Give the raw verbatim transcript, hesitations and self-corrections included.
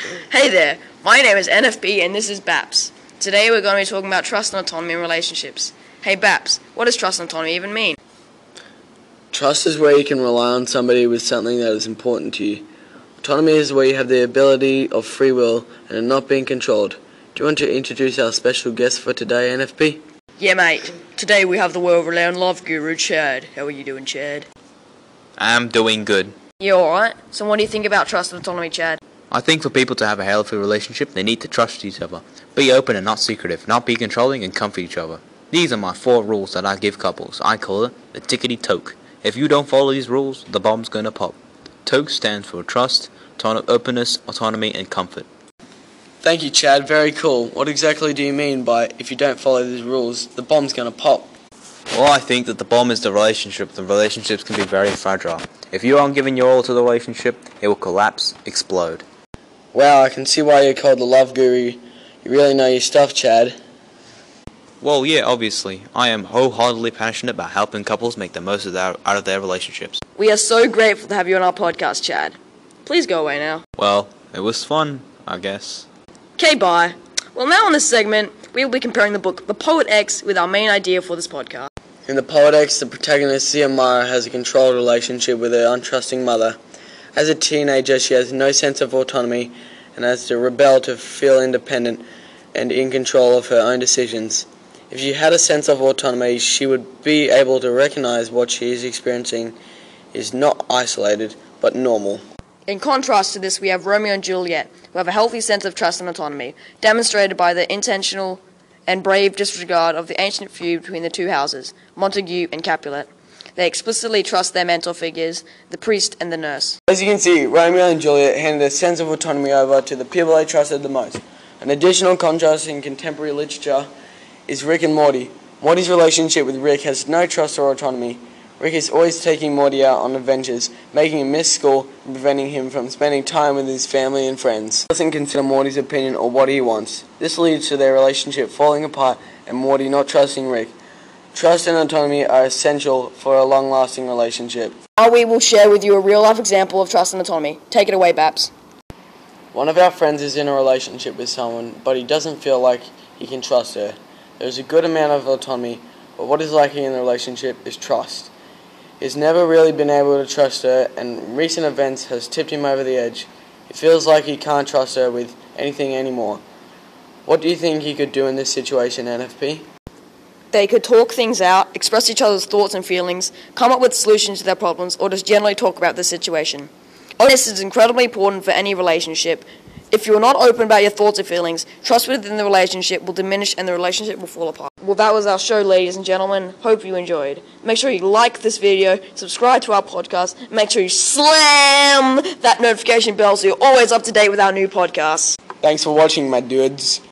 Hey there, my name is N F B and this is Baps. Today we're going to be talking about trust and autonomy in relationships. Hey Baps, what does trust and autonomy even mean? Trust is where you can rely on somebody with something that is important to you. Autonomy is where you have the ability of free will and are not being controlled. Do you want to introduce our special guest for today, N F B? Yeah mate, today we have the world-renowned love guru Chad. How are you doing, Chad? I'm doing good. You alright? So what do you think about trust and autonomy, Chad? I think for people to have a healthy relationship, they need to trust each other. Be open and not secretive, not be controlling and comfort each other. These are my four rules that I give couples. I call it the tickety-toke. If you don't follow these rules, the bomb's gonna pop. Toke stands for trust, auto- openness, autonomy, and comfort. Thank you, Chad. Very cool. What exactly do you mean by if you don't follow these rules, the bomb's gonna pop? Well, I think that the bomb is the relationship. The relationships can be very fragile. If you aren't giving your all to the relationship, it will collapse, explode. Wow, I can see why you're called the love guru. You really know your stuff, Chad. Well, yeah, obviously. I am wholeheartedly passionate about helping couples make the most of their, out of their relationships. We are so grateful to have you on our podcast, Chad. Please go away now. Well, it was fun, I guess. Okay, bye. Well, now in this segment, we will be comparing the book The Poet X with our main idea for this podcast. In The Poet X, the protagonist Xiomara has a controlled relationship with her untrusting mother. As a teenager, she has no sense of autonomy and has to rebel to feel independent and in control of her own decisions. If she had a sense of autonomy, she would be able to recognize what she is experiencing is not isolated, but normal. In contrast to this, we have Romeo and Juliet, who have a healthy sense of trust and autonomy, demonstrated by the intentional and brave disregard of the ancient feud between the two houses, Montague and Capulet. They explicitly trust their mentor figures, the priest and the nurse. As you can see, Romeo and Juliet handed a sense of autonomy over to the people they trusted the most. An additional contrast in contemporary literature is Rick and Morty. Morty's relationship with Rick has no trust or autonomy. Rick is always taking Morty out on adventures, making him miss school and preventing him from spending time with his family and friends. He doesn't consider Morty's opinion or what he wants. This leads to their relationship falling apart and Morty not trusting Rick. Trust and autonomy are essential for a long-lasting relationship. Now we will share with you a real-life example of trust and autonomy. Take it away, Baps. One of our friends is in a relationship with someone, but he doesn't feel like he can trust her. There is a good amount of autonomy, but what is lacking in the relationship is trust. He's never really been able to trust her, and recent events has tipped him over the edge. He feels like he can't trust her with anything anymore. What do you think he could do in this situation, N F P? They could talk things out, express each other's thoughts and feelings, come up with solutions to their problems, or just generally talk about the situation. Openness is incredibly important for any relationship. If you are not open about your thoughts or feelings, trust within the relationship will diminish and the relationship will fall apart. Well, that was our show, ladies and gentlemen. Hope you enjoyed. Make sure you like this video, subscribe to our podcast, make sure you slam that notification bell so you're always up to date with our new podcasts. Thanks for watching, my dudes.